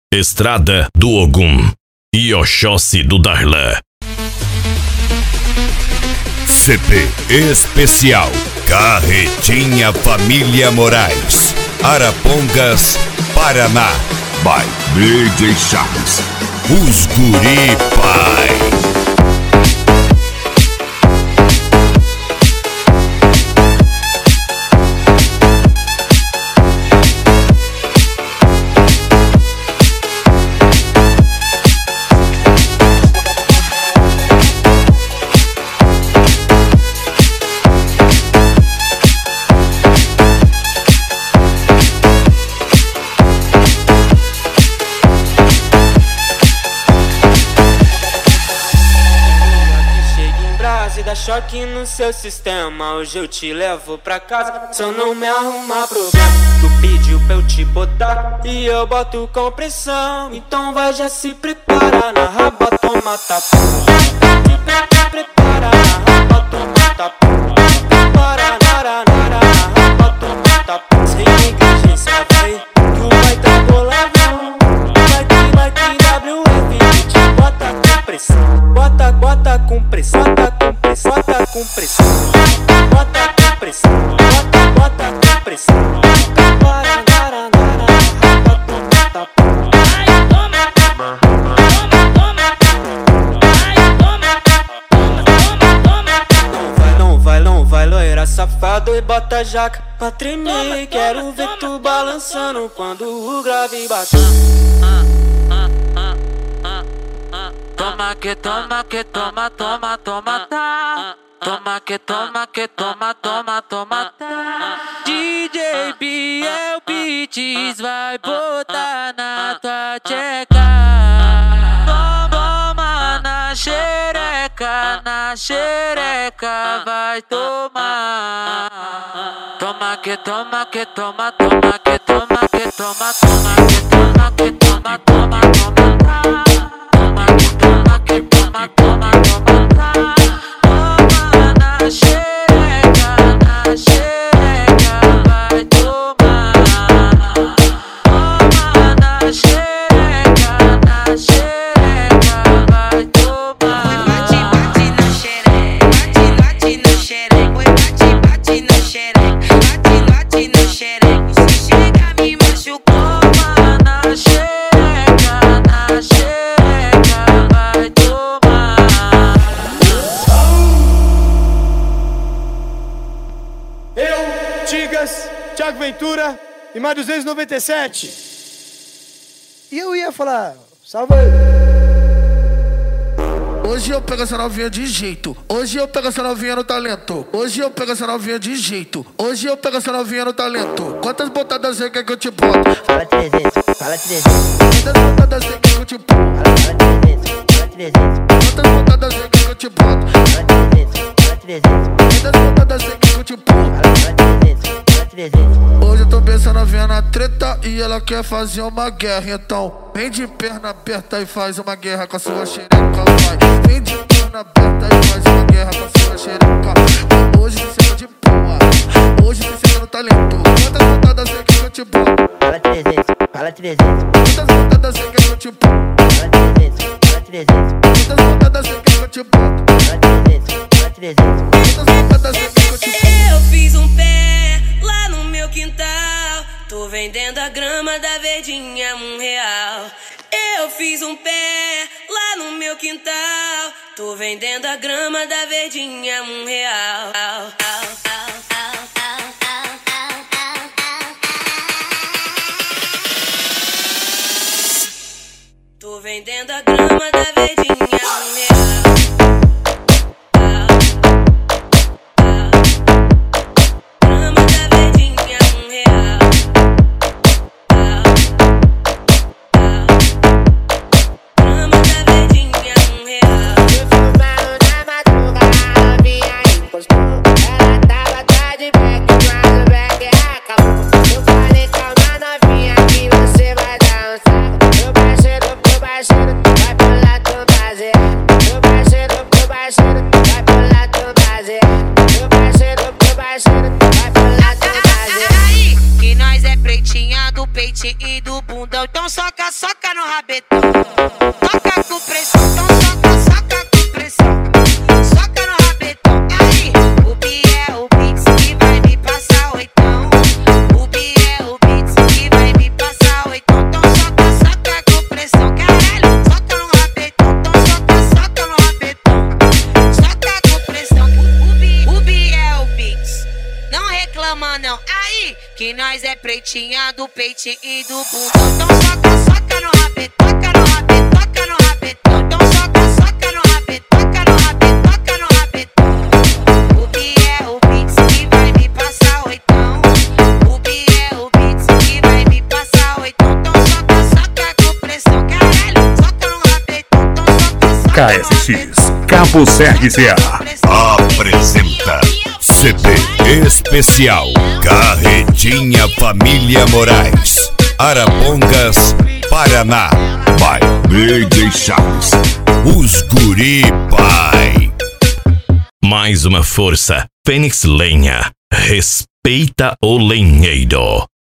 Estrada do Ogum e Oxóssi do Darlan. CP Especial Carretinha Família Moraes, Arapongas, Paraná. By DJ Chaves, os guri pai. Dá choque no seu sistema, hoje eu te levo pra casa. Só não me arrumar problema. Tu pediu pra eu te botar e eu boto com pressão. Então vai, já se prepara, na raba toma tapa. Prepara, na raba toma tapa. Prepara, na raba toma tapa. Sem negligência, vai, tu vai tá boladão. Vai que WF te bota com pressão. Bota com pressão, bota com pressão, bota com pressão, bota com pressão. Não vai, loira safado e bota jaca pra tremer. Quero ver tu balançando quando o grave bater. Toma que toma que toma, toma, toma, tá. Toma que toma que toma, toma, toma, tá. DJ Biel Beats vai botar na tua tcheca. Toma na xereca vai tomar. Toma que toma que toma, toma que toma que toma, toma que toma que toma, toma, toma, tá. Thiago Ventura e mais 297. E eu ia falar, salve aí. Hoje eu pego essa novinha de jeito. Hoje eu pego essa novinha no talento. Hoje eu pego essa novinha de jeito. Hoje eu pego essa novinha no talento. Quantas botadas você quer que eu te boto? Fala 300, fala 300. Quantas botadas você quer que eu te boto? Fala 300, fala 300. Quantas botadas você quer que eu te boto? Fala 300, fala 300. Quantas botadas você quer que eu te boto? Fala 300, fala 300. Hoje eu tô pensando a novinha na treta e ela quer fazer uma guerra. Então vem de perna aberta e faz uma guerra com a sua xereca, vai. Vem de perna aberta e faz uma guerra com a sua xereca. Hoje você senta de boa, hoje você senta no talento. Quantas botadas você quer que eu te boto? Fala 300, fala 300. Quantas botadas você quer que eu te boto? Fala 300, fala 300. Quantas botadas você quer que eu te boto? Fala 300, fala 300. Quantas botadas você quer que eu te boto? Eu fiz um pé lá no meu quintal. Tô vendendo a grama da verdinha R$1. Eu fiz um pé lá no meu quintal. Tô vendendo a grama da verdinha R$1. Tô vendendo a grama da verdinha R$1. Vai pra lá tomar bundão. Então soca, soca no rabetão. Toca com pressão, então soca, soca com pressão. Soca no rabetão. Aí, o Bi é o Beats que vai me passar oitão. O Bi é o Beats que vai me passar oitão. Então soca, soca com pressão. Caralho, soca no rabetão. Então soca, soca no rabetão. Soca com pressão. O Bi é o Beats. Não reclama não. Aí, que nós é pretinha do peitinho e do bundão. Então soca, soca no rabetão. Toca no rabetão, toca no rabetão. Então soca, soca no rabetão. Toca no rabetão, toca no rabetão. O Bi é o Beats que vai me passar oitão. O Bi é o Beats que vai me passar oitão. Então soca, soca com pressão. Caralho, soca no rabetão. Então soca, soca no KSX, Cabo CRCA, apresenta CP Especial Carretinha Família Moraes, Arapongas, Paraná, by DJ Charles, os guri pai. Mais uma força. Fênix Lenha. Respeita o lenheiro.